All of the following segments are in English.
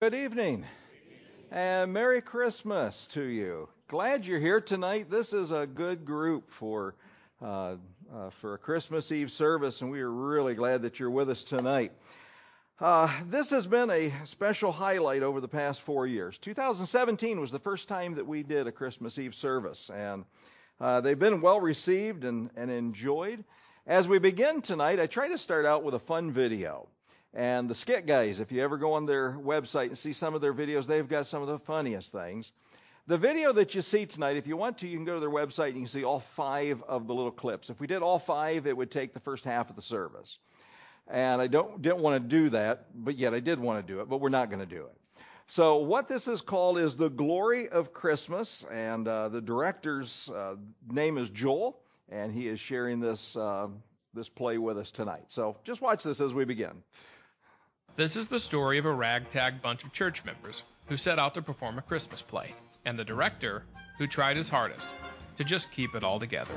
Good evening and Merry Christmas to you. Glad you're here tonight. This is a good group for a Christmas Eve service, and we are really glad that you're with us tonight. This has been a special highlight over the past 4 years. 2017 was the first time that we did a Christmas Eve service, and they've been well received and enjoyed. As we begin tonight, I try to start out with a fun video. And the Skit Guys, if you ever go on their website and see some of their videos, they've got some of the funniest things. The video that you see tonight, if you want to, you can go to their website and you can see all 5 of the little clips. If we did all 5, it would take the first half of the service. And I didn't want to do that, but yet I did want to do it, but we're not going to do it. So what this is called is The Glory of Christmas, and the director's name is Joel, and he is sharing this play with us tonight. So just watch this as we begin. This is the story of a ragtag bunch of church members who set out to perform a Christmas play, and the director who tried his hardest to just keep it all together.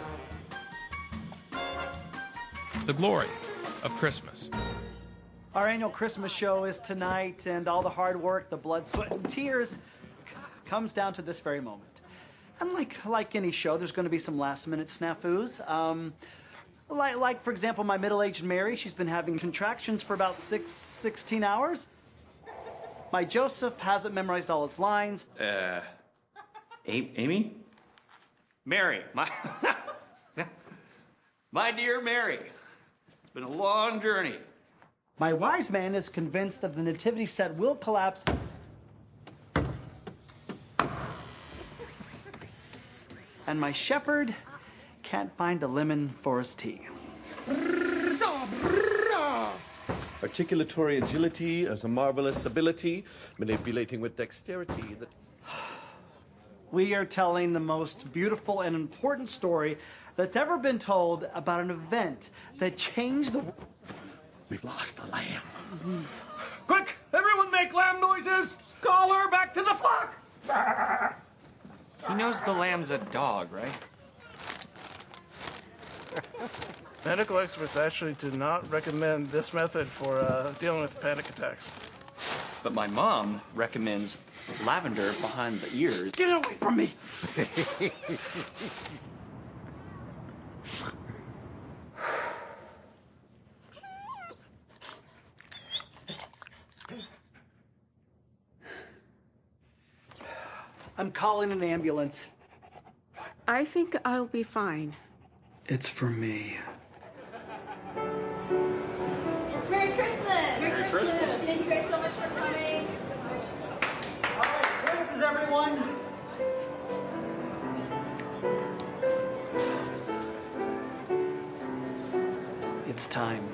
The Glory of Christmas. Our annual Christmas show is tonight, and all the hard work, the blood, sweat, and tears comes down to this very moment. And like any show, there's going to be some last-minute snafus. Like, for example, my middle-aged Mary, she's been having contractions for about 16 hours. My Joseph hasn't memorized all his lines. Amy? Mary, my dear Mary. It's been a long journey. My wise man is convinced that the nativity set will collapse. And my shepherd can't find a lemon for his tea. Articulatory agility is a marvelous ability, manipulating with dexterity. We are telling the most beautiful and important story that's ever been told about an event that changed the world. We've lost the lamb. Mm-hmm. Quick, everyone make lamb noises! Call her back to the flock! He knows the lamb's a dog, right? Medical experts actually do not recommend this method for dealing with panic attacks. But my mom recommends lavender behind the ears. Get away from me! I'm calling an ambulance. I think I'll be fine. It's for me. Merry Christmas! Merry Christmas! Thank you guys so much for coming. All right, places, everyone. It's time.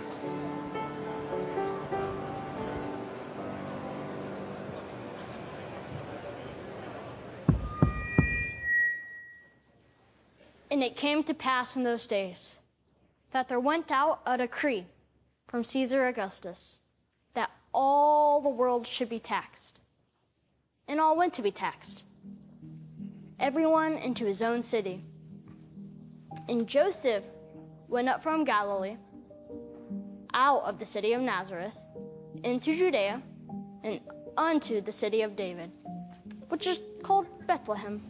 And it came to pass in those days that there went out a decree from Caesar Augustus that all the world should be taxed. And all went to be taxed, everyone into his own city. And Joseph went up from Galilee, out of the city of Nazareth, into Judea, and unto the city of David, which is called Bethlehem.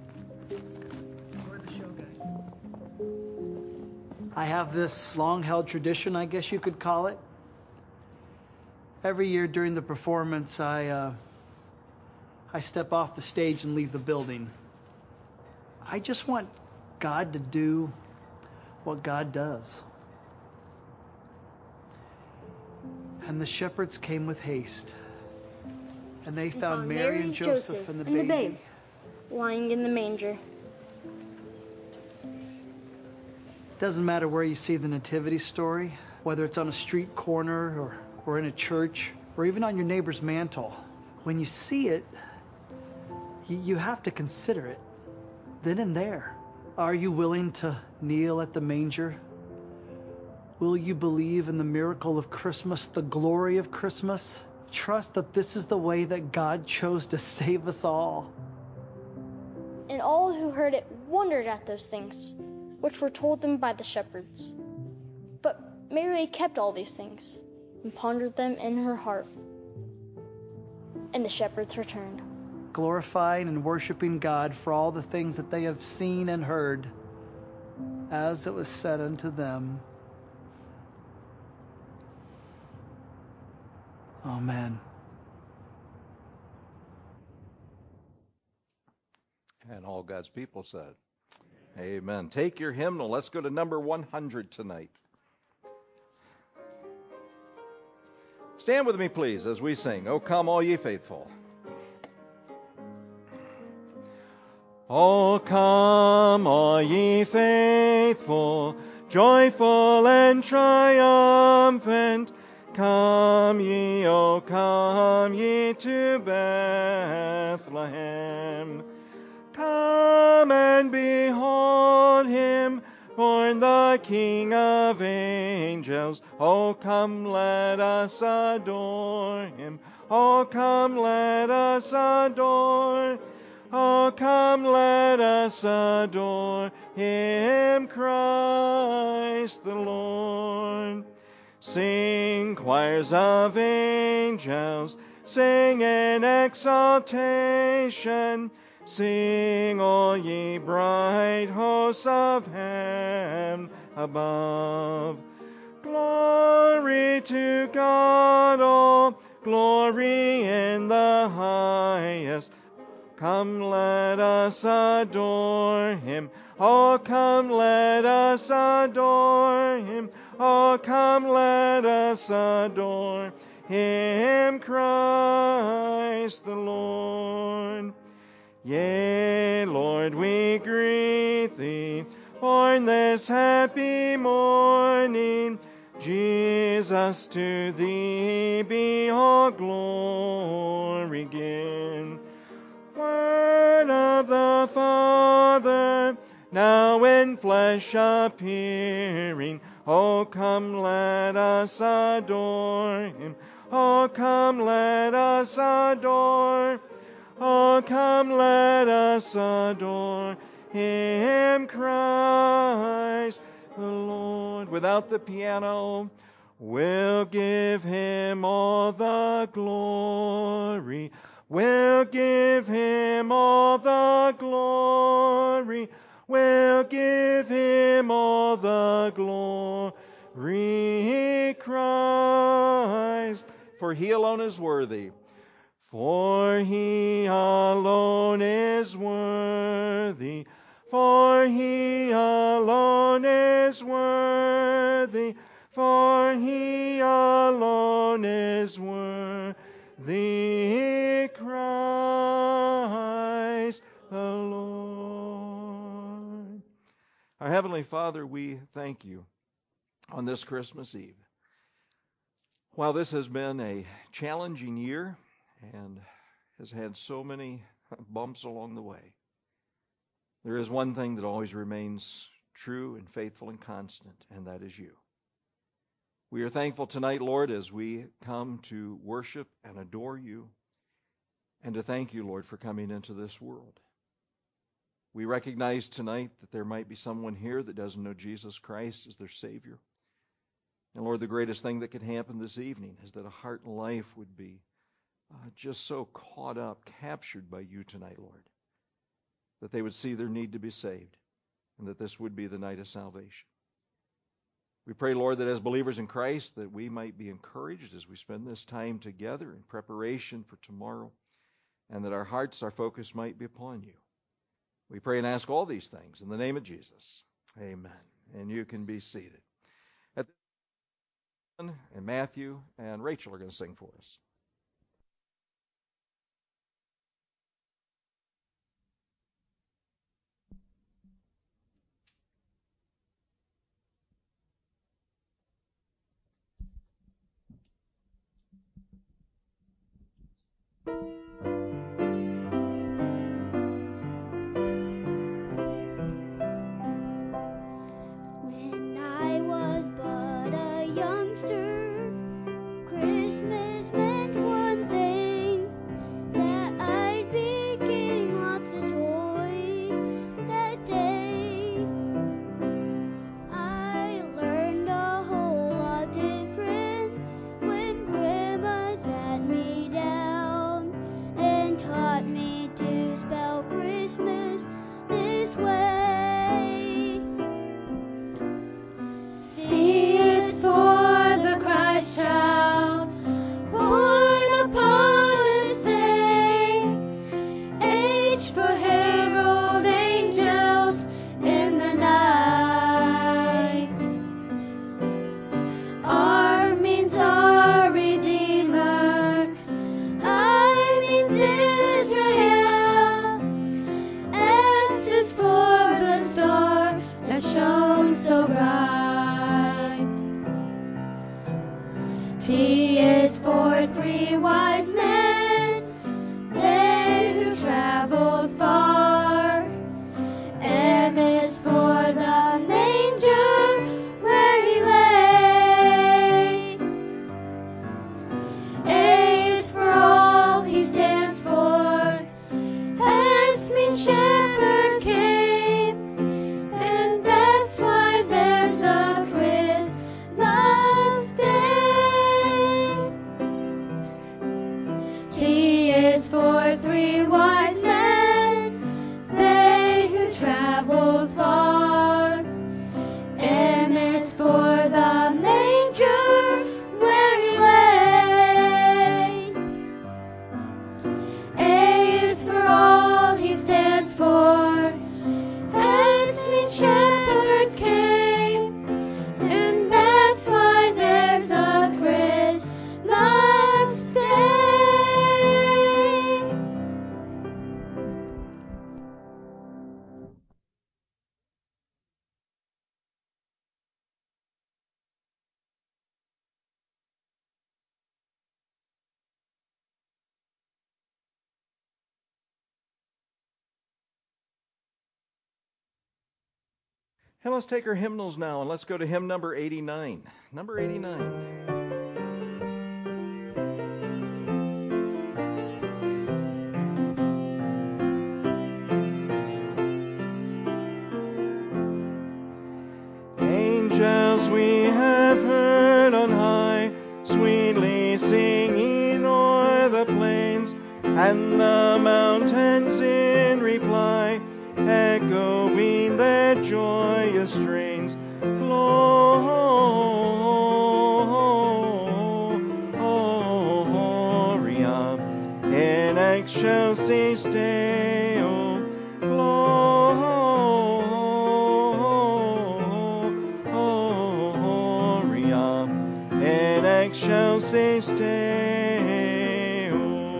I have this long-held tradition, I guess you could call it. Every year during the performance, I step off the stage and leave the building. I just want God to do what God does. And the shepherds came with haste, and they found Mary and Joseph and the babe lying in the manger. Doesn't matter where you see the nativity story, whether it's on a street corner or in a church or even on your neighbor's mantle. When you see it, you have to consider it then and there. Are you willing to kneel at the manger? Will you believe in the miracle of Christmas, the glory of Christmas? Trust that this is the way that God chose to save us all. And all who heard it wondered at those things, which were told them by the shepherds. But Mary kept all these things and pondered them in her heart. And the shepherds returned, glorifying and worshiping God for all the things that they have seen and heard, as it was said unto them. Amen. And all God's people said, amen. Take your hymnal. Let's go to number 100 tonight. Stand with me, please, as we sing, O come, all ye faithful. O come, all ye faithful, joyful and triumphant. Come ye, O come ye to Bethlehem. Come and behold him, born the King of angels. O come, let us adore him. O come, let us adore. O come, let us adore him, Christ the Lord. Sing, choirs of angels, sing in exaltation. Sing, all ye bright hosts of heaven above. Glory to God, all glory in the highest. Come, let us adore him. Oh, come, let us adore him. Oh, come, let us adore him, Christ the Lord. Yea, Lord, we greet thee, born this happy morning. Jesus, to thee be all glory given. Word of the Father, now in flesh appearing. Oh, come, let us adore him. Oh, come, let us adore. Oh, come, let us adore him, Christ the Lord. Without the piano, we'll give him all the glory. We'll give him all the glory. We'll give him all the glory, Christ. For he alone is worthy. For he alone is worthy. For he alone is worthy. For he alone is worthy, Christ the Lord. Our Heavenly Father, we thank you on this Christmas Eve. While this has been a challenging year and has had so many bumps along the way, there is one thing that always remains true and faithful and constant, and that is you. We are thankful tonight, Lord, as we come to worship and adore you, and to thank you, Lord, for coming into this world. We recognize tonight that there might be someone here that doesn't know Jesus Christ as their Savior. And Lord, the greatest thing that could happen this evening is that a heart and life would be just so caught up, captured by you tonight, Lord, that they would see their need to be saved, and that this would be the night of salvation. We pray, Lord, that as believers in Christ, that we might be encouraged as we spend this time together in preparation for tomorrow, and that our hearts, our focus might be upon you. We pray and ask all these things in the name of Jesus. Amen. And you can be seated. And Matthew and Rachel are going to sing for us. When I was but a youngster, Christmas meant And let's take our hymnals now, and let's go to hymn number 89. Number 89. Angels we have heard on high, sweetly singing o'er the plains, and the mountains in reply, echoing their joyous strains. Gloria in excelsis Deo. Gloria in excelsis Deo.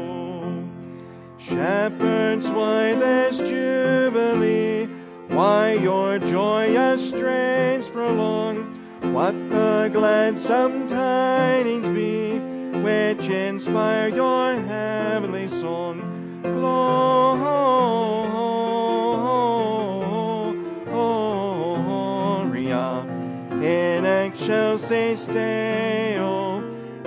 Shepherds, why this jubilee? Why your joyous strains prolong? What the gladsome tidings be, which inspire your heavenly song? Gloria in excelsis Deo.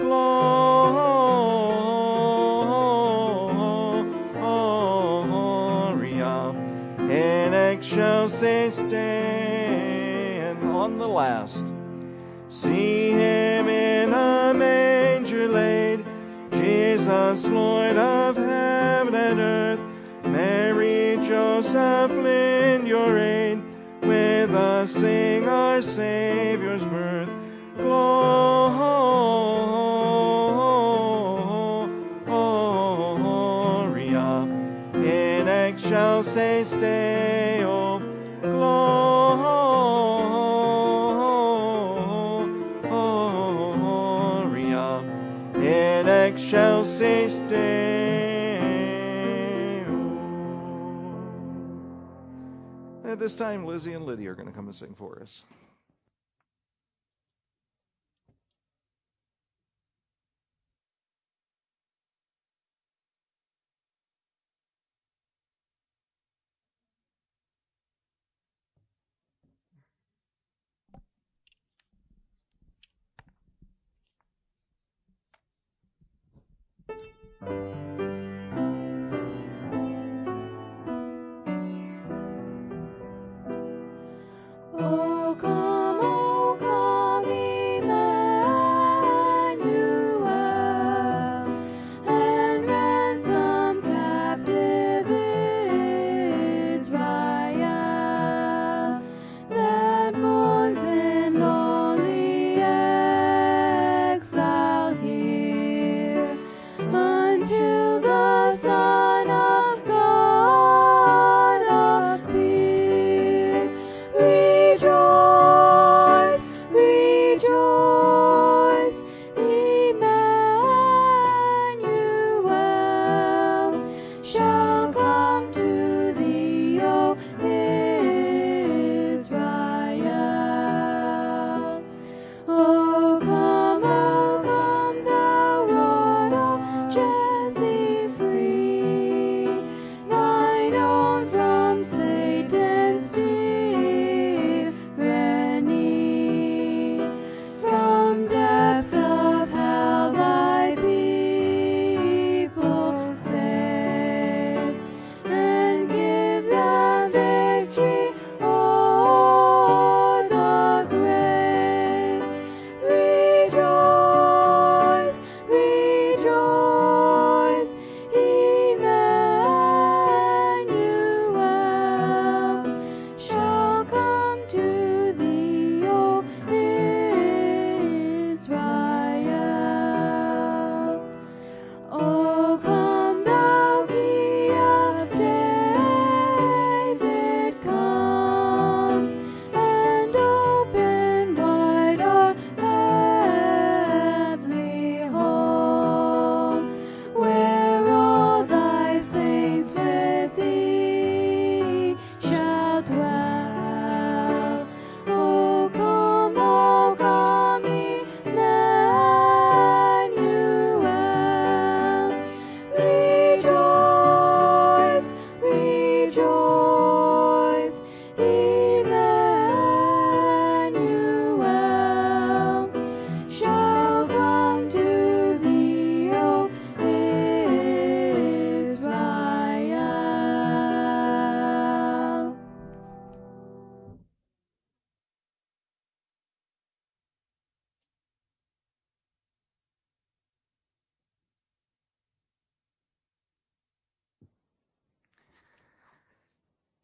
Gloria in excelsis Deo. And on the last, see him in a manger laid, Jesus, Lord of heaven and earth. Mary, Joseph, lend your aid, with us sing our Savior's birth. Gloria in excelsis Deo. Gloria in excelsis Deo. At this time, Lizzie and Lydia are going to come and sing for us. Oh, God.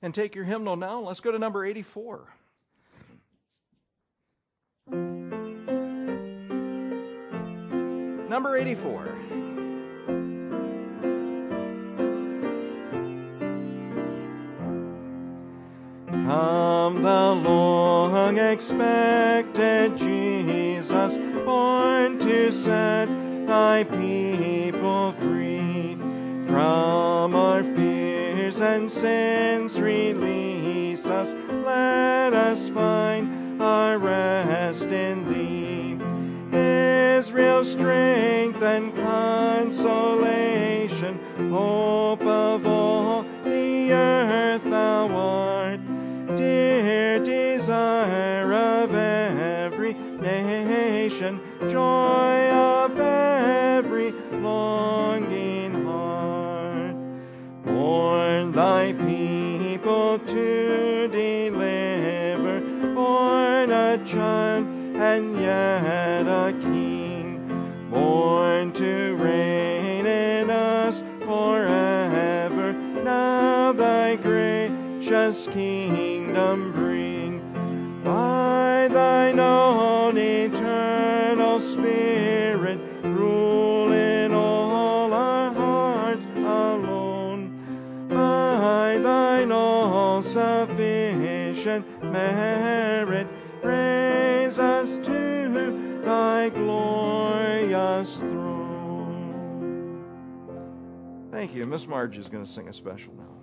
and take your hymnal now. Let's go to number 84. Number 84. Come the long expected Jesus, born to set thy people free. From our fears and sins release us, let us find our rest in thee. Israel's strength and consolation, hope of all the earth thou art, dear desire of every nation, joy of every longing heart. Born thy people to deliver, born a child and yet a king, born to reign in us forever. Now thy gracious kingdom bring, by thine own eternal Spirit, rule in all our hearts alone. By thine all-sufficient merit, raise us to thy glorious throne. Thank you. Miss Marge is going to sing a special now.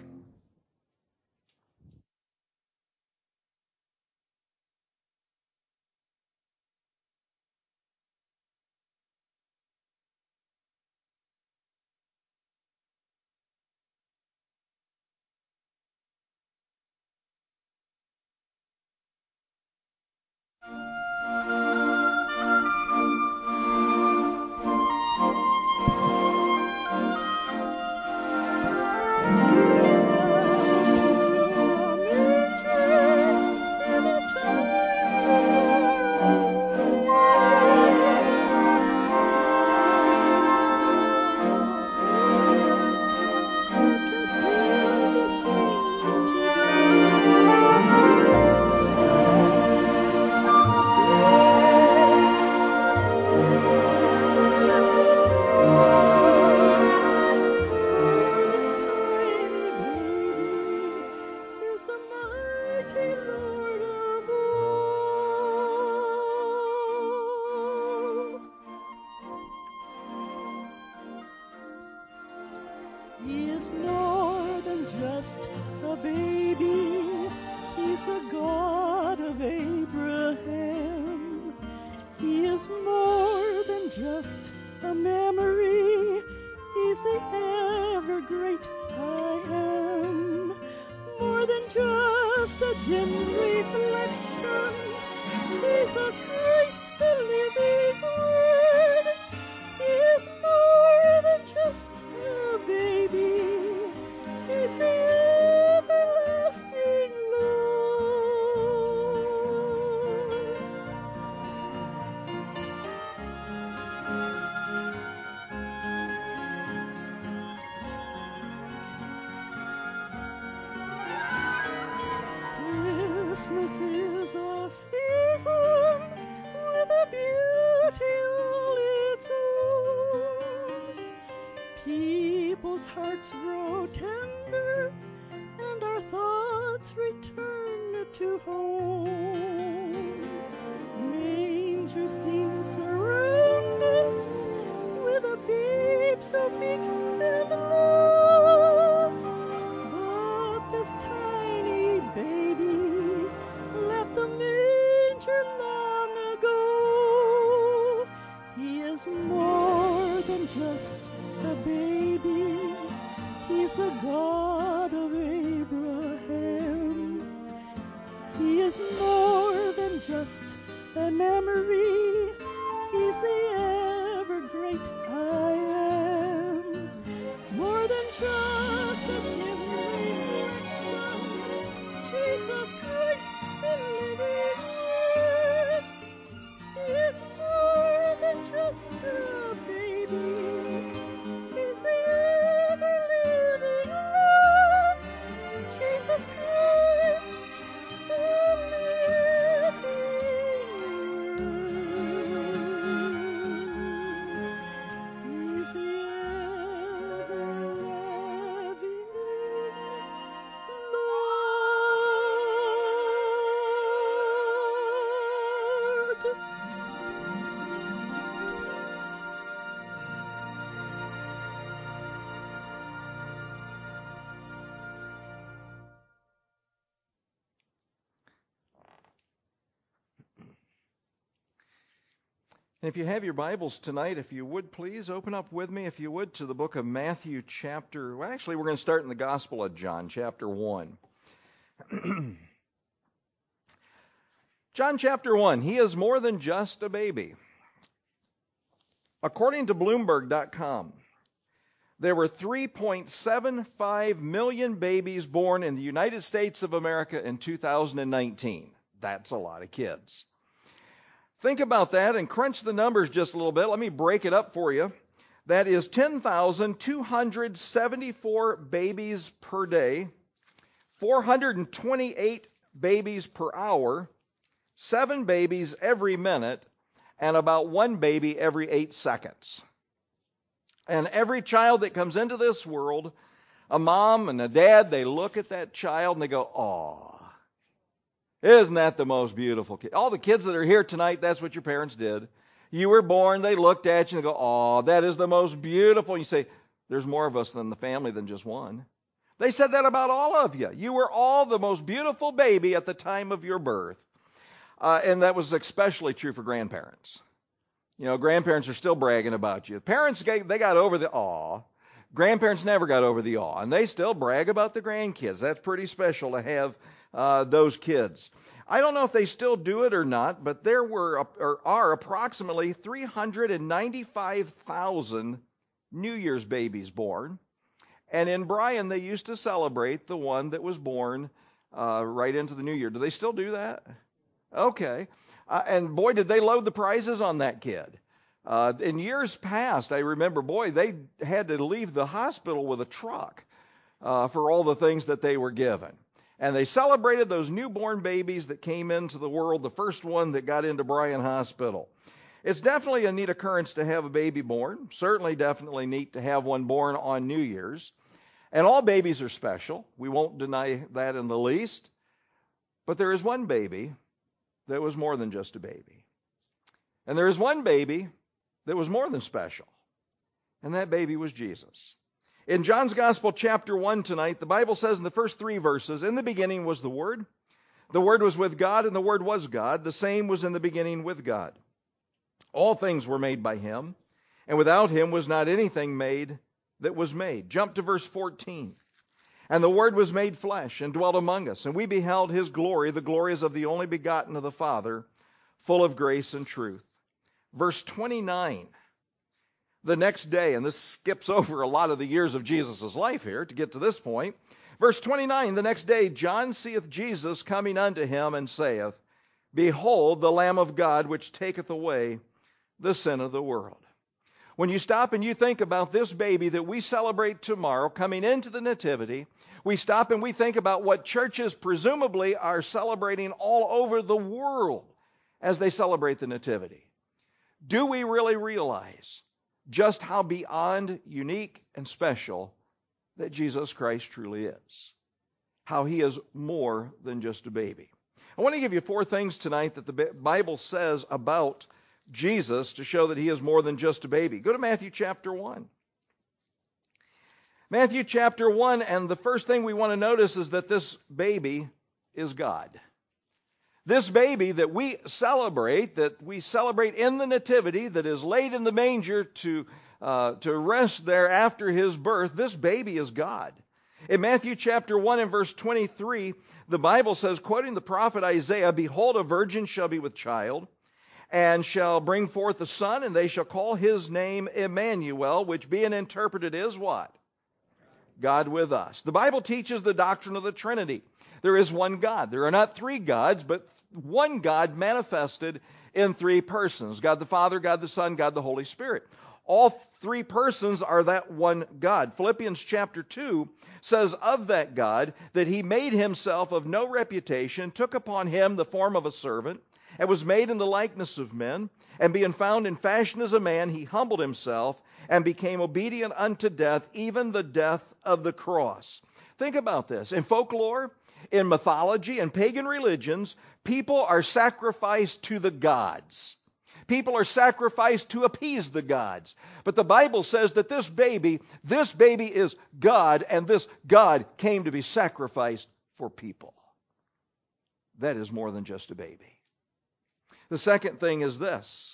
And if you have your Bibles tonight, if you would please open up with me, if you would, to the book of Matthew we're going to start in the Gospel of John, chapter 1. John chapter 1, he is more than just a baby. According to Bloomberg.com, there were 3.75 million babies born in the United States of America in 2019. That's a lot of kids. Think about that and crunch the numbers just a little bit. Let me break it up for you. That is 10,274 babies per day, 428 babies per hour, 7 babies every minute, and about 1 baby every 8 seconds. And every child that comes into this world, a mom and a dad, they look at that child and they go, "Aw, isn't that the most beautiful kid?" All the kids that are here tonight, that's what your parents did. You were born, they looked at you and they go, "Aw, that is the most beautiful." And you say, "There's more of us than the family than just one." They said that about all of you. You were all the most beautiful baby at the time of your birth. And that was especially true for grandparents. You know, grandparents are still bragging about you. Parents, they got over the awe. Grandparents never got over the awe, and they still brag about the grandkids. That's pretty special to have those kids. I don't know if they still do it or not, but there are approximately 395,000 New Year's babies born. And in Bryan, they used to celebrate the one that was born right into the new year. Do they still do that? Okay. And boy, did they load the prizes on that kid. In years past, I remember, boy, they had to leave the hospital with a truck for all the things that they were given. And they celebrated those newborn babies that came into the world, the first one that got into Bryan Hospital. It's definitely a neat occurrence to have a baby born. Certainly definitely neat to have one born on New Year's. And all babies are special. We won't deny that in the least. But there is one baby that was more than just a baby. And there is one baby that was more than special. And that baby was Jesus. In John's Gospel, chapter 1 tonight, the Bible says in the first 3 verses, "In the beginning was the Word. The Word was with God, and the Word was God. The same was in the beginning with God. All things were made by Him, and without Him was not anything made that was made." Jump to verse 14. "And the Word was made flesh and dwelt among us, and we beheld His glory. The glory is of the only begotten of the Father, full of grace and truth." Verse 29. The next day, and this skips over a lot of the years of Jesus' life here to get to this point. Verse 29, "The next day John seeth Jesus coming unto him, and saith, Behold, the Lamb of God, which taketh away the sin of the world." When you stop and you think about this baby that we celebrate tomorrow coming into the Nativity, we stop and we think about what churches presumably are celebrating all over the world as they celebrate the Nativity. Do we really realize just how beyond unique and special that Jesus Christ truly is? How He is more than just a baby. I want to give you 4 things tonight that the Bible says about Jesus to show that He is more than just a baby. Go to Matthew chapter 1. Matthew chapter 1, and the first thing we want to notice is that this baby is God. This baby that we celebrate in the Nativity, that is laid in the manger to rest there after His birth, this baby is God. In Matthew chapter 1 and verse 23, the Bible says, quoting the prophet Isaiah, "Behold, a virgin shall be with child, and shall bring forth a son, and they shall call His name Emmanuel," which being interpreted is what? God with us. The Bible teaches the doctrine of the Trinity. There is one God. There are not 3 gods, but one God manifested in 3 persons. God the Father, God the Son, God the Holy Spirit. All 3 persons are that one God. Philippians chapter 2 says of that God that He made Himself of no reputation, took upon Him the form of a servant, and was made in the likeness of men, and being found in fashion as a man, He humbled Himself and became obedient unto death, even the death of the cross. Think about this. In folklore, in mythology, and pagan religions, people are sacrificed to the gods. People are sacrificed to appease the gods. But the Bible says that this baby is God, and this God came to be sacrificed for people. That is more than just a baby. The second thing is this.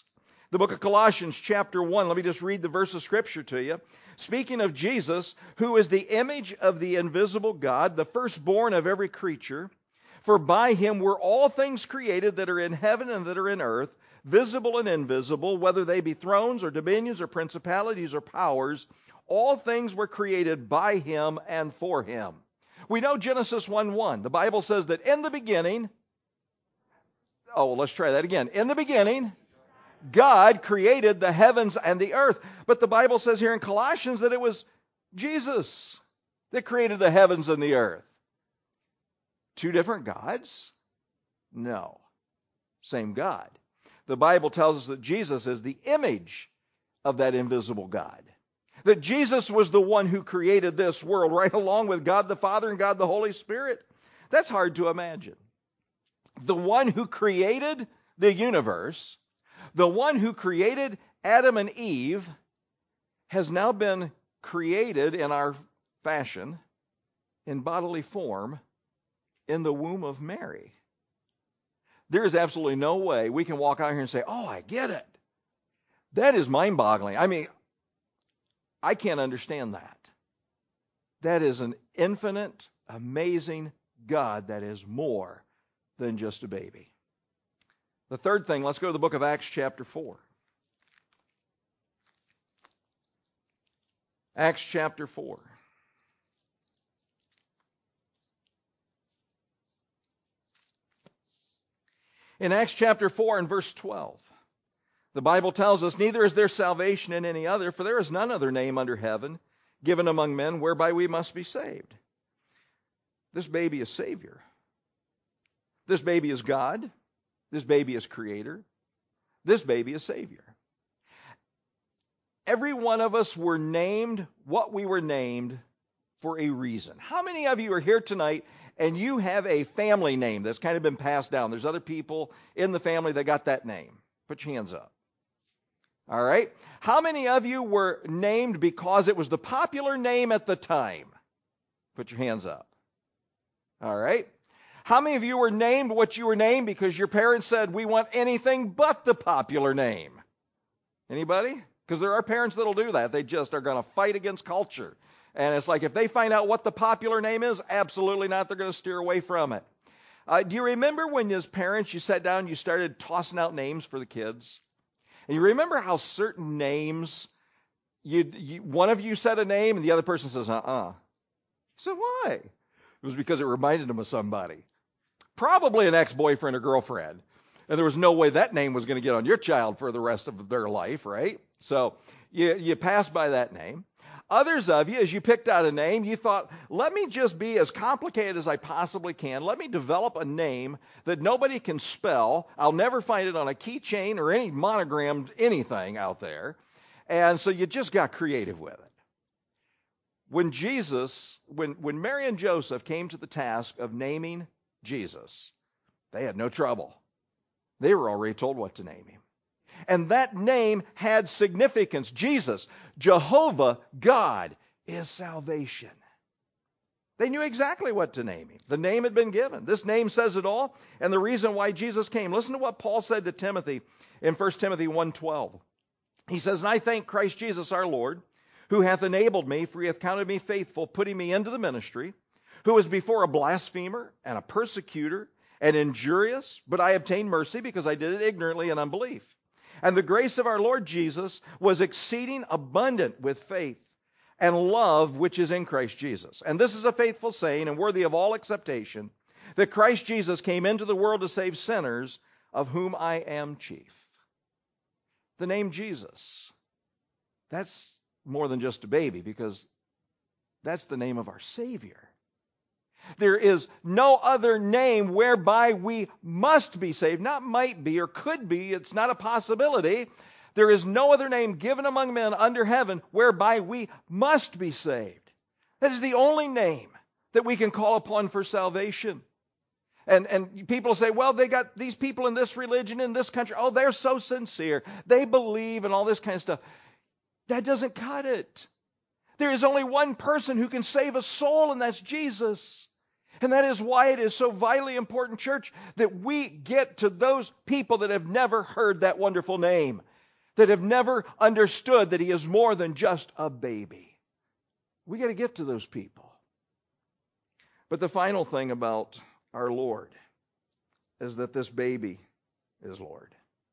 The book of Colossians chapter 1, let me just read the verse of Scripture to you. Speaking of Jesus, who is the image of the invisible God, the firstborn of every creature, for by him were all things created that are in heaven and that are in earth, visible and invisible, whether they be thrones or dominions or principalities or powers, all things were created by him and for him. We know Genesis 1:1. The Bible says that in the beginning, let's try that again. In the beginning, God created the heavens and the earth. But the Bible says here in Colossians that it was Jesus that created the heavens and the earth. Two different gods? No. Same God. The Bible tells us that Jesus is the image of that invisible God. That Jesus was the one who created this world right along with God the Father and God the Holy Spirit. That's hard to imagine. The one who created the universe, the one who created Adam and Eve, has now been created in our fashion, in bodily form, in the womb of Mary. There is absolutely no way we can walk out here and say, oh, I get it. That is mind-boggling. I mean, I can't understand that. That is an infinite, amazing God that is more than just a baby. The third thing, let's go to the book of Acts chapter 4. Acts chapter 4. In Acts chapter 4 and verse 12, the Bible tells us, neither is there salvation in any other, for there is none other name under heaven given among men whereby we must be saved. This baby is Savior. This baby is God. This baby is Creator. This baby is Savior. Every one of us were named what we were named for a reason. How many of you are here tonight and you have a family name that's kind of been passed down? There's other people in the family that got that name. Put your hands up. All right. How many of you were named because it was the popular name at the time? Put your hands up. All right. How many of you were named what you were named because your parents said, we want anything but the popular name? Anybody? Because there are parents that'll do that. They just are going to fight against culture. And it's like if they find out what the popular name is, absolutely not. They're going to steer away from it. Do you remember when as parents you sat down and you started tossing out names for the kids? And you remember how certain names, one of you said a name and the other person says, You said, why? It was because it reminded them of somebody. Probably an ex-boyfriend or girlfriend. And there was no way that name was going to get on your child for the rest of their life, right? So you passed by that name. Others of you, as you picked out a name, you thought, let me just be as complicated as I possibly can. Let me develop a name that nobody can spell. I'll never find it on a keychain or any monogrammed anything out there. And so you just got creative with it. When Mary and Joseph came to the task of naming Jesus, they had no trouble. They were already told what to name him. And that name had significance. Jesus, Jehovah, God, is salvation. They knew exactly what to name him. The name had been given. This name says it all, and the reason why Jesus came. Listen to what Paul said to Timothy in 1 Timothy 1:12. He says, and I thank Christ Jesus our Lord, who hath enabled me, for he hath counted me faithful, putting me into the ministry, who was before a blasphemer and a persecutor and injurious, but I obtained mercy because I did it ignorantly in unbelief. And the grace of our Lord Jesus was exceeding abundant with faith and love which is in Christ Jesus. And this is a faithful saying and worthy of all acceptation, that Christ Jesus came into the world to save sinners, of whom I am chief. The name Jesus, that's more than just a baby, because that's the name of our Savior. There is no other name whereby we must be saved. Not might be or could be. It's not a possibility. There is no other name given among men under heaven whereby we must be saved. That is the only name that we can call upon for salvation. And people say, well, they got these people in this religion, in this country. Oh, they're so sincere. They believe and all this kind of stuff. That doesn't cut it. There is only one person who can save a soul, and that's Jesus. And that is why it is so vitally important, church, that we get to those people that have never heard that wonderful name. that have never understood that he is more than just a baby. We got to get to those people. But the final thing about our Lord is that this baby is Lord.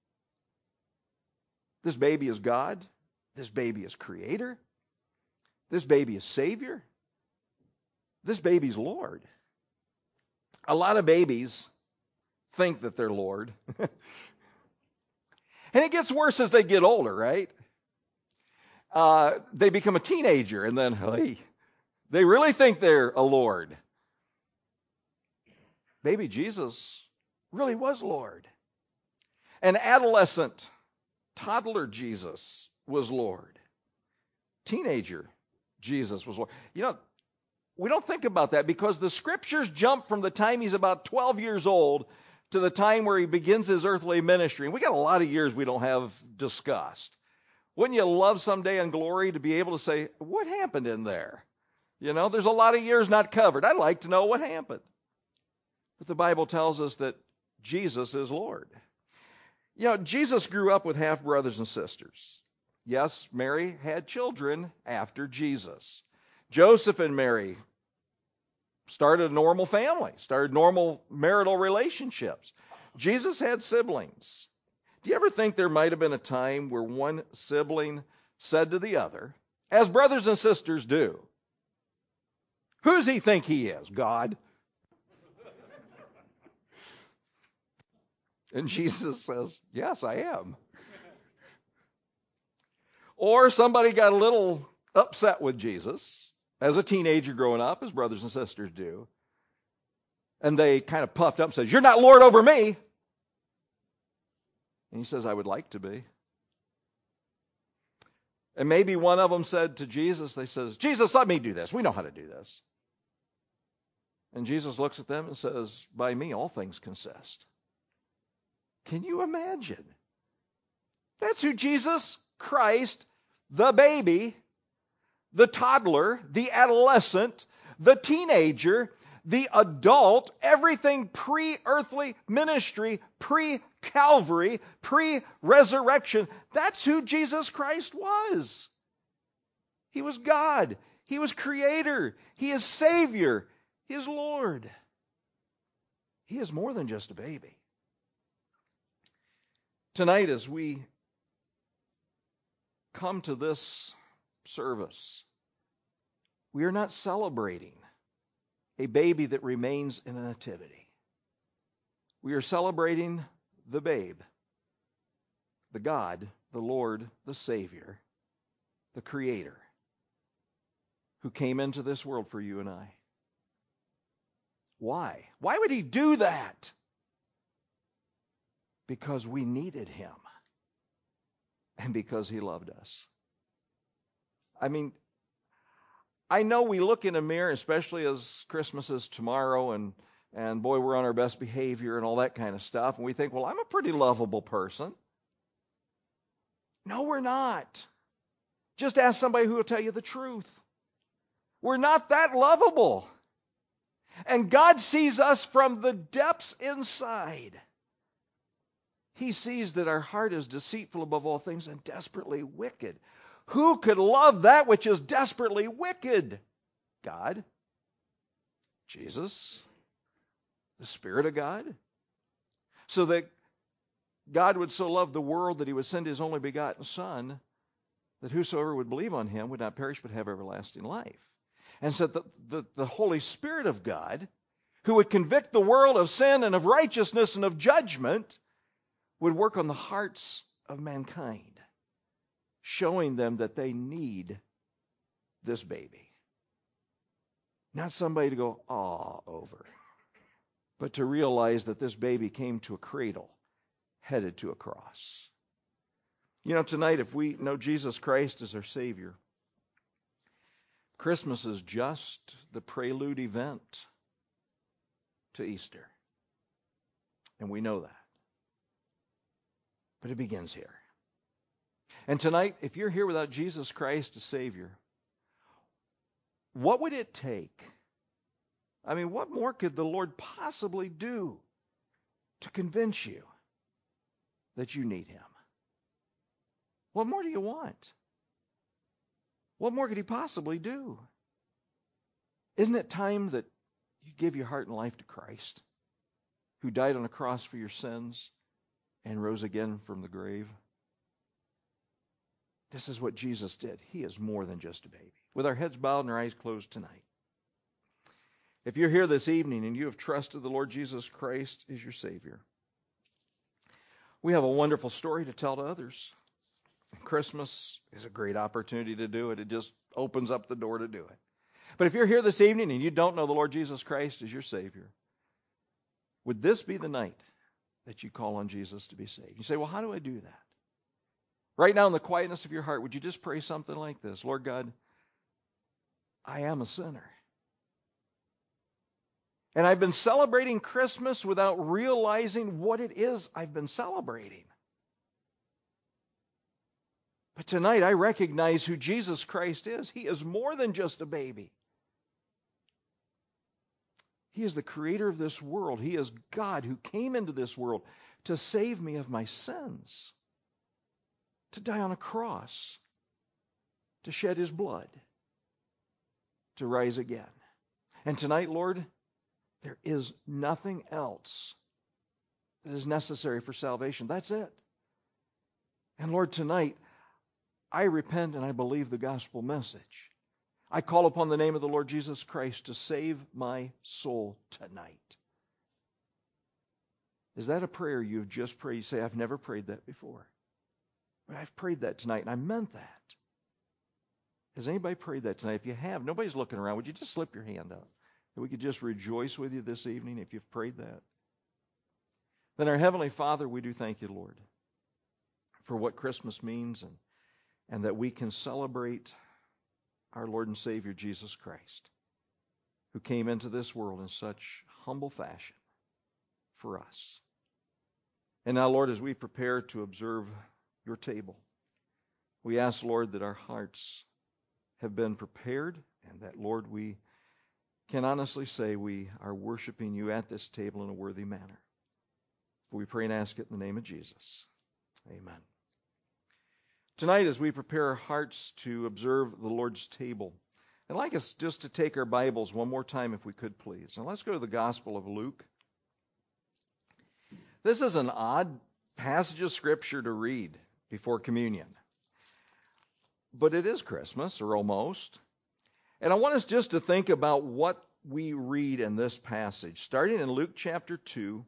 This baby is God. This baby is Creator. This baby is Savior. This baby's Lord. A lot of babies think that they're Lord. And it gets worse as they get older, right? They become a teenager, and then, hey, they really think they're a Lord. Baby Jesus really was Lord. An adolescent, toddler Jesus was Lord. Teenager Jesus was Lord. You know, we don't think about that because the scriptures jump from the time he's about 12 years old to the time where he begins his earthly ministry. And we got a lot of years we don't have discussed. Wouldn't you love someday in glory to be able to say, what happened in there? You know, there's a lot of years not covered. I'd like to know what happened. But the Bible tells us that Jesus is Lord. You know, Jesus grew up with half-brothers and sisters. Yes, Mary had children after Jesus. Joseph and Mary started a normal family, started normal marital relationships. Jesus had siblings. Do you ever think there might have been a time where one sibling said to the other, as brothers and sisters do, who does he think he is? God. And Jesus says, yes, I am. Or somebody got a little upset with Jesus as a teenager growing up, as brothers and sisters do. And they kind of puffed up and said, you're not Lord over me. And he says, I would like to be. And maybe one of them said to Jesus, they says, Jesus, let me do this. We know how to do this. And Jesus looks at them and says, by me all things consist. Can you imagine? That's who Jesus Christ, the baby, the toddler, the adolescent, the teenager, the adult, everything pre-earthly ministry, pre-Calvary, pre-resurrection. That's who Jesus Christ was. He was God. He was Creator. He is Savior. He is Lord. He is more than just a baby. Tonight, as we come to this service, we are not celebrating a baby that remains in a nativity. We are celebrating the babe, the God, the Lord, the Savior, the Creator, who came into this world for you and I. Why? Why would he do that? Because we needed him. And because he loved us. I mean, I know we look in a mirror, especially as Christmas is tomorrow, and boy, we're on our best behavior and all that kind of stuff, and we think, well, I'm a pretty lovable person. No, we're not. Just ask somebody who will tell you the truth. We're not that lovable. And God sees us from the depths inside. He sees that our heart is deceitful above all things and desperately wicked. Who could love that which is desperately wicked? God, Jesus, the Spirit of God. So that God would so love the world that he would send his only begotten Son, that whosoever would believe on him would not perish but have everlasting life. And so the Holy Spirit of God, who would convict the world of sin and of righteousness and of judgment, would work on the hearts of mankind, showing them that they need this baby. Not somebody to go, aw, over, but to realize that this baby came to a cradle, headed to a cross. You know, tonight, if we know Jesus Christ as our Savior, Christmas is just the prelude event to Easter. And we know that. But it begins here. And tonight, if you're here without Jesus Christ as Savior, what would it take? I mean, what more could the Lord possibly do to convince you that you need him? What more do you want? What more could he possibly do? Isn't it time that you give your heart and life to Christ, who died on a cross for your sins and rose again from the grave? This is what Jesus did. He is more than just a baby. With our heads bowed and our eyes closed tonight, if you're here this evening and you have trusted the Lord Jesus Christ as your Savior, we have a wonderful story to tell to others. Christmas is a great opportunity to do it. It just opens up the door to do it. But if you're here this evening and you don't know the Lord Jesus Christ as your Savior, would this be the night that you call on Jesus to be saved? You say, well, how do I do that? Right now in the quietness of your heart, would you just pray something like this? Lord God, I am a sinner. And I've been celebrating Christmas without realizing what it is I've been celebrating. But tonight I recognize who Jesus Christ is. He is more than just a baby. He is the creator of this world. He is God who came into this world to save me of my sins, to die on a cross, to shed his blood, to rise again. And tonight, Lord, there is nothing else that is necessary for salvation. That's it. And Lord, tonight, I repent and I believe the gospel message. I call upon the name of the Lord Jesus Christ to save my soul tonight. Is that a prayer you've just prayed? You say, I've never prayed that before. But I've prayed that tonight, and I meant that. Has anybody prayed that tonight? If you have, nobody's looking around. Would you just slip your hand up? That we could just rejoice with you this evening if you've prayed that. Then our Heavenly Father, we do thank you, Lord, for what Christmas means and that we can celebrate our Lord and Savior Jesus Christ, who came into this world in such humble fashion for us. And now, Lord, as we prepare to observe your table, we ask, Lord, that our hearts have been prepared and that, Lord, we can honestly say we are worshiping you at this table in a worthy manner. For we pray and ask it in the name of Jesus. Amen. Tonight, as we prepare our hearts to observe the Lord's table, I'd like us just to take our Bibles one more time, if we could, please. Now let's go to the Gospel of Luke. This is an odd passage of Scripture to read before communion. But it is Christmas, or almost. And I want us just to think about what we read in this passage. Starting in Luke chapter 2,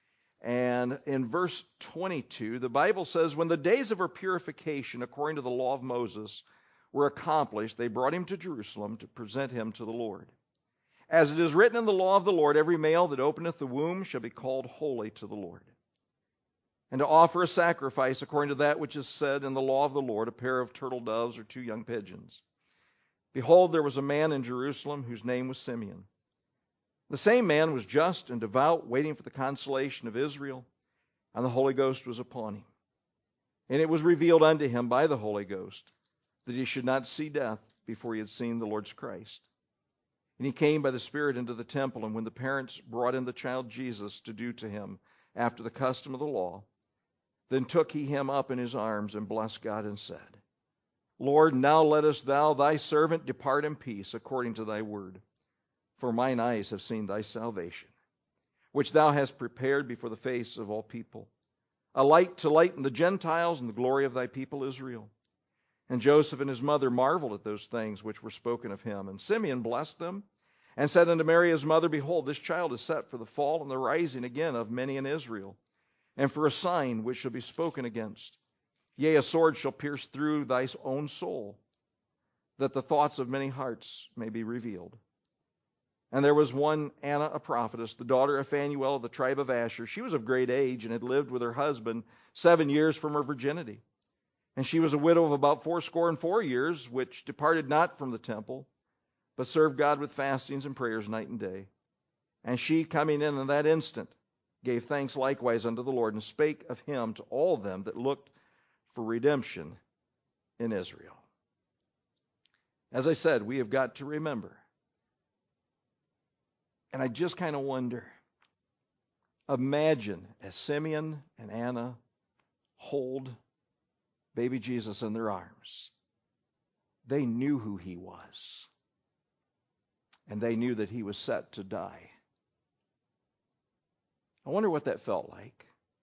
and in verse 22, the Bible says, when the days of her purification, according to the law of Moses, were accomplished, they brought him to Jerusalem to present him to the Lord. As it is written in the law of the Lord, every male that openeth the womb shall be called holy to the Lord. And to offer a sacrifice according to that which is said in the law of the Lord, a pair of turtle doves or 2 young pigeons. Behold, there was a man in Jerusalem whose name was Simeon. The same man was just and devout, waiting for the consolation of Israel, and the Holy Ghost was upon him. And it was revealed unto him by the Holy Ghost that he should not see death before he had seen the Lord's Christ. And he came by the Spirit into the temple, and when the parents brought in the child Jesus to do to him after the custom of the law, then took he him up in his arms and blessed God and said, Lord, now lettest thou thy servant depart in peace according to thy word. For mine eyes have seen thy salvation, which thou hast prepared before the face of all people, a light to lighten the Gentiles and the glory of thy people Israel. And Joseph and his mother marveled at those things which were spoken of him. And Simeon blessed them, and said unto Mary his mother, Behold, this child is set for the fall and the rising again of many in Israel, and for a sign which shall be spoken against. Yea, a sword shall pierce through thy own soul, that the thoughts of many hearts may be revealed. And there was one, Anna, a prophetess, the daughter of Phanuel of the tribe of Asher. She was of great age, and had lived with her husband 7 years from her virginity. And she was a widow of about 84 years, which departed not from the temple, but served God with fastings and prayers night and day. And she, coming in that instant, gave thanks likewise unto the Lord, and spake of him to all them that looked for redemption in Israel. As I said, we have got to remember. And I just kind of wonder, imagine as Simeon and Anna hold baby Jesus in their arms, they knew who he was. And they knew that he was set to die. I wonder what that felt like.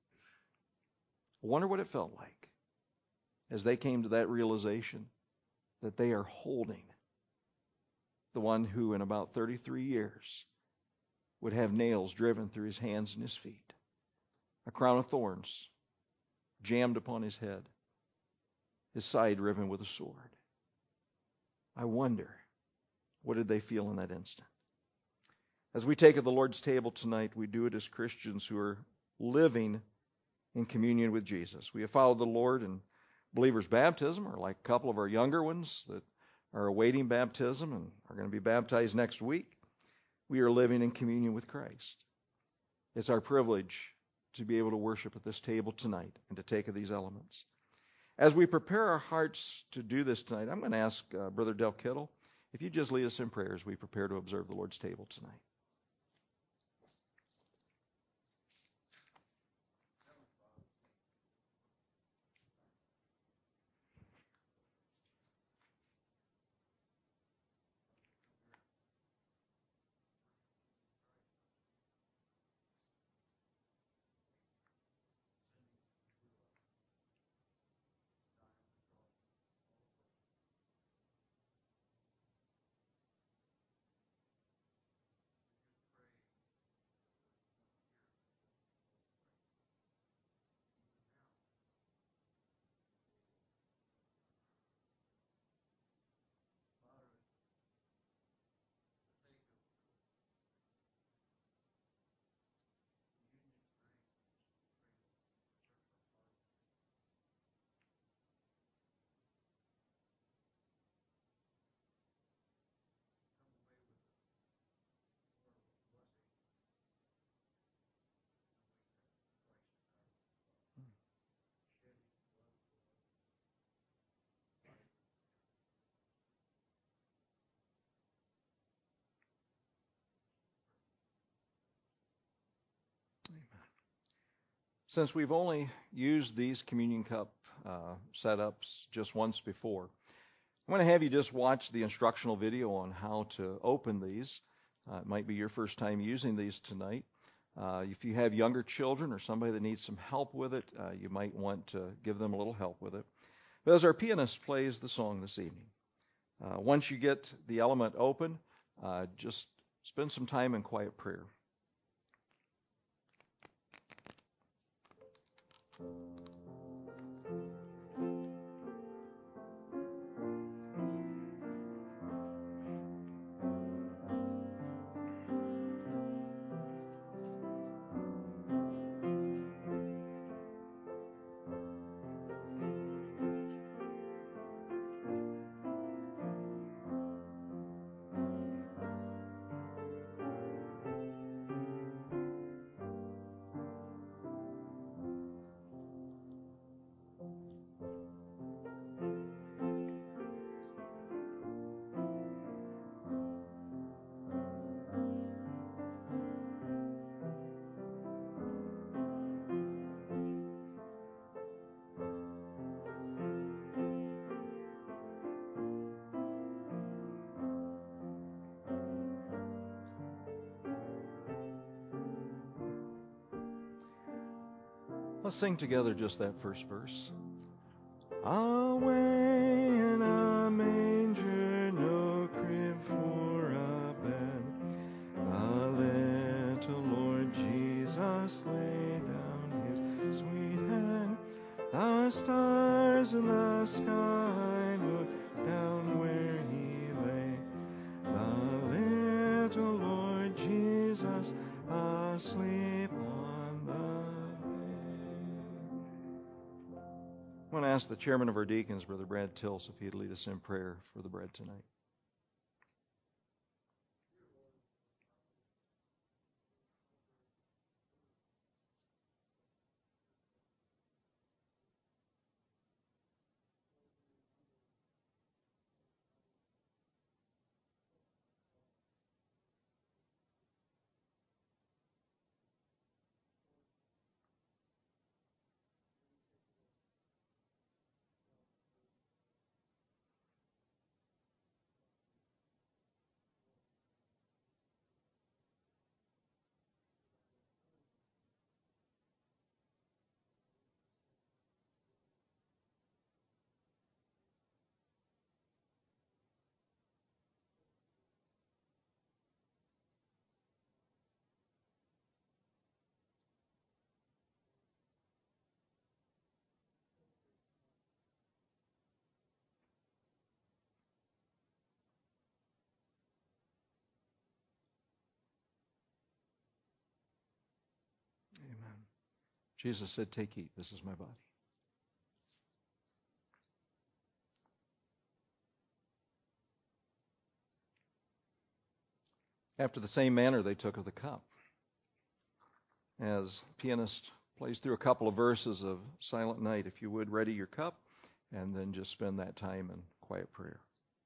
I wonder what it felt like as they came to that realization that they are holding the one who in about 33 years would have nails driven through his hands and his feet, a crown of thorns jammed upon his head, his side riven with a sword. I wonder, what did they feel in that instant? As we take at the Lord's table tonight, we do it as Christians who are living in communion with Jesus. We have followed the Lord in believers' baptism, or like a couple of our younger ones that are awaiting baptism and are going to be baptized next week. We are living in communion with Christ. It's our privilege to be able to worship at this table tonight and to take of these elements. As we prepare our hearts to do this tonight, I'm going to ask Brother Del Kittle if you just lead us in prayer as we prepare to observe the Lord's table tonight. Since we've only used these communion cup setups just once before, I'm going to have you just watch the instructional video on how to open these. It might be your first time using these tonight. If you have younger children or somebody that needs some help with it, you might want to give them a little help with it. But as our pianist plays the song this evening, once you get the element open, just spend some time in quiet prayer. Let's sing together just that first verse. Away in a manger, no crib for a bed, a little Lord Jesus lay down his sweet head. The stars in the sky looked down where he lay, the little Lord Jesus asleep on the I want to ask the chairman of our deacons, Brother Brad Tills, if he'd lead us in prayer for the bread tonight. Jesus said, "Take, eat, this is my body." After the same manner they took of the cup. As the pianist plays through a couple of verses of Silent Night, if you would, ready your cup, and then just spend that time in quiet prayer.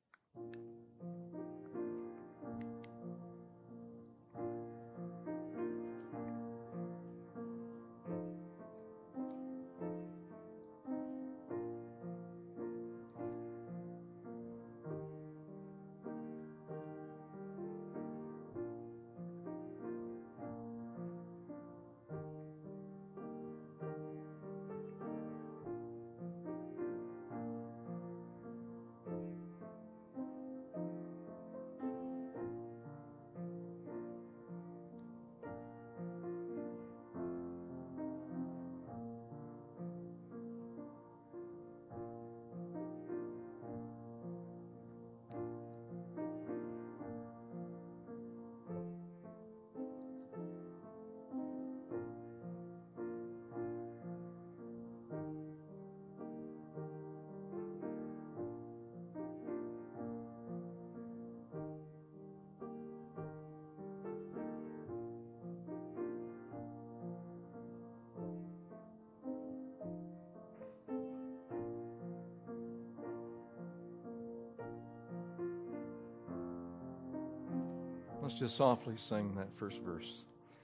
Let's just softly sing that first verse.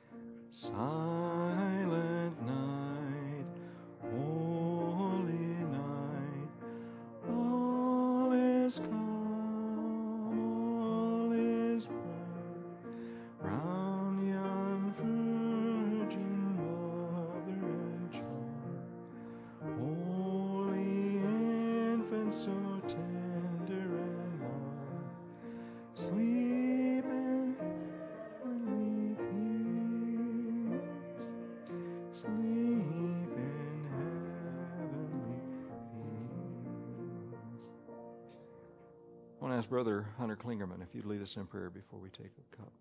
Silent night, holy night, all is calm, all is bright, round yon virgin mother and child, holy infant so tender and mild, sleep in heavenly peace, sleep in heavenly peace. I want to ask Brother Hunter Klingerman if you'd lead us in prayer before we take the cup.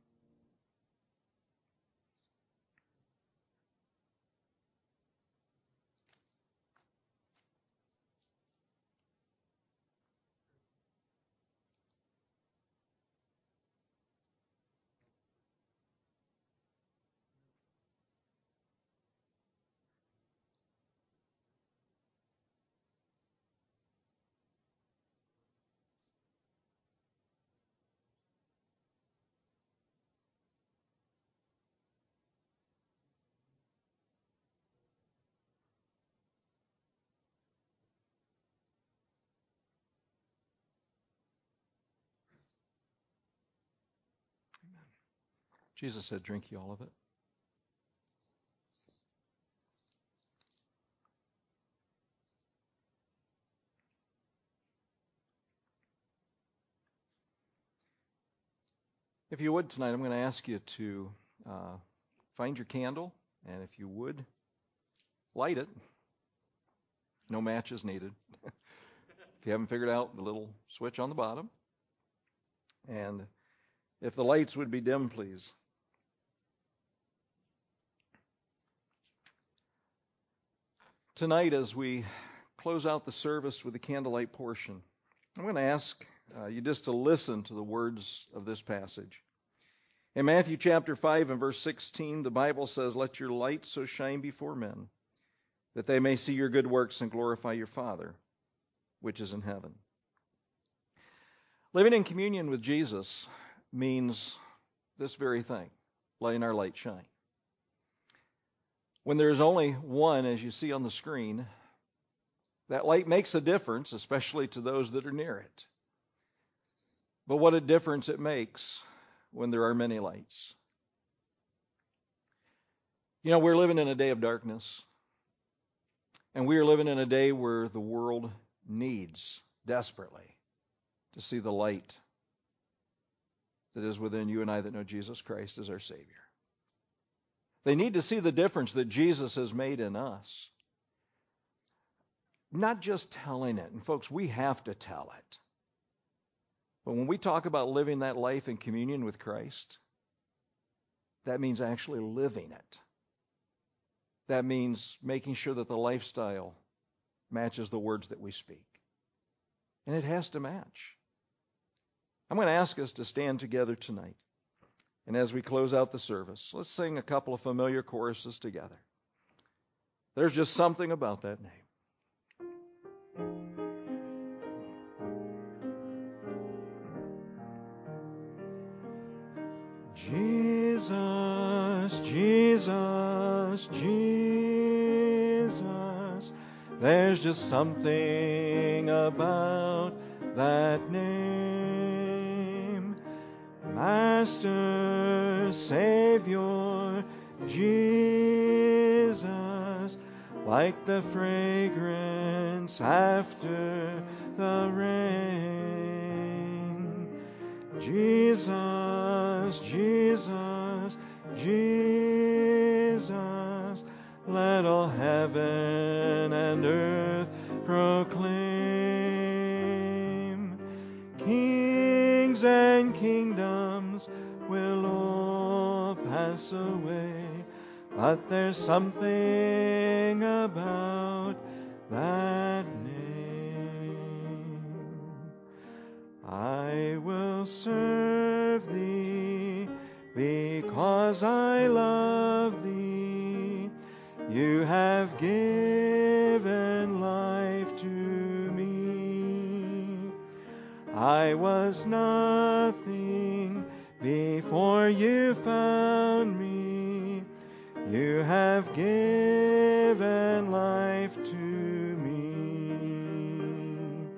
Jesus said, "Drink ye all of it." If you would tonight, I'm going to ask you to find your candle, and if you would, light it. No matches needed. If you haven't figured out the little switch on the bottom. And if the lights would be dim, please. Tonight, as we close out the service with the candlelight portion, I'm going to ask you just to listen to the words of this passage. In Matthew chapter 5 and verse 16, the Bible says, "Let your light so shine before men, that they may see your good works and glorify your Father, which is in heaven." Living in communion with Jesus means this very thing, letting our light shine. When there is only one, as you see on the screen, that light makes a difference, especially to those that are near it. But what a difference it makes when there are many lights. You know, we're living in a day of darkness, and we are living in a day where the world needs desperately to see the light that is within you and I that know Jesus Christ as our Savior. They need to see the difference that Jesus has made in us. Not just telling it. And folks, we have to tell it. But when we talk about living that life in communion with Christ, that means actually living it. That means making sure that the lifestyle matches the words that we speak. And it has to match. I'm going to ask us to stand together tonight. And as we close out the service, let's sing a couple of familiar choruses together. There's just something about that name. Jesus, Jesus, Jesus. There's just something about that name. Master, Savior, Jesus, like the fragrance after the rain. Jesus, Jesus, Jesus, let all heaven and earth proclaim. Kings and kingdoms will all pass away, but there's something about that name. I will serve thee because I love thee. You have given life to me. I was nothing before you found me. You have given life to me.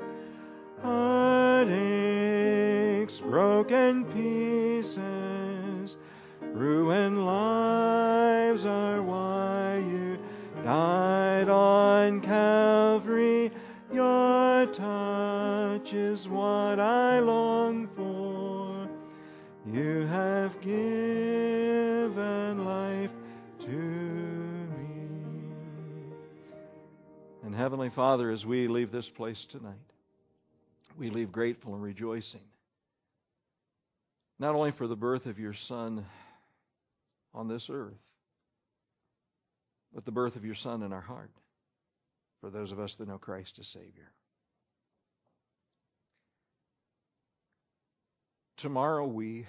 Heartaches, broken pieces, ruined lives are why you died on Calvary. Your touch is what I long for. You have given life to me. And Heavenly Father, as we leave this place tonight, we leave grateful and rejoicing, not only for the birth of your Son on this earth, but the birth of your Son in our heart, for those of us that know Christ as Savior. Tomorrow we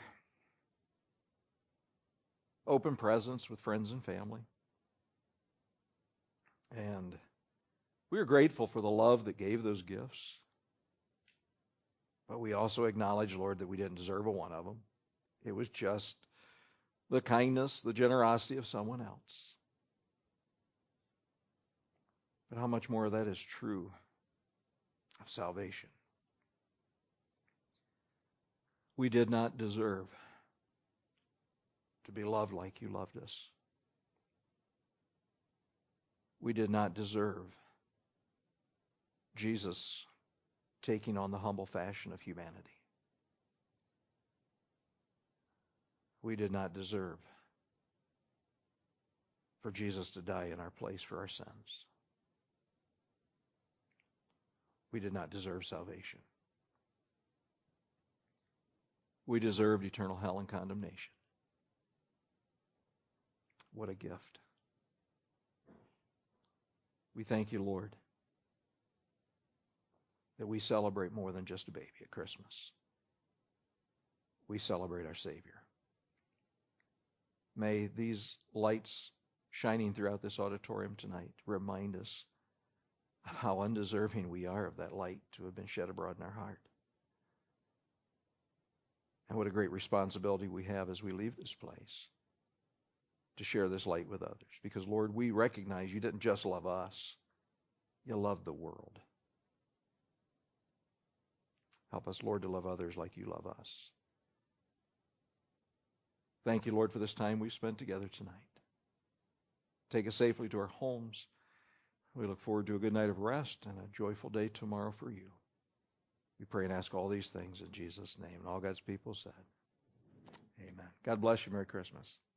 open presents with friends and family. And we are grateful for the love that gave those gifts. But we also acknowledge, Lord, that we didn't deserve a one of them. It was just the kindness, the generosity of someone else. But how much more of that is true of salvation? We did not deserve to be loved like you loved us. We did not deserve Jesus taking on the humble fashion of humanity. We did not deserve for Jesus to die in our place for our sins. We did not deserve salvation. We deserved eternal hell and condemnation. What a gift. We thank you, Lord, that we celebrate more than just a baby at Christmas. We celebrate our Savior. May these lights shining throughout this auditorium tonight remind us of how undeserving we are of that light to have been shed abroad in our heart. And what a great responsibility we have as we leave this place to share this light with others. Because, Lord, we recognize you didn't just love us. You loved the world. Help us, Lord, to love others like you love us. Thank you, Lord, for this time we've spent together tonight. Take us safely to our homes. We look forward to a good night of rest and a joyful day tomorrow for you. We pray and ask all these things in Jesus' name. And all God's people said, amen. God bless you. Merry Christmas.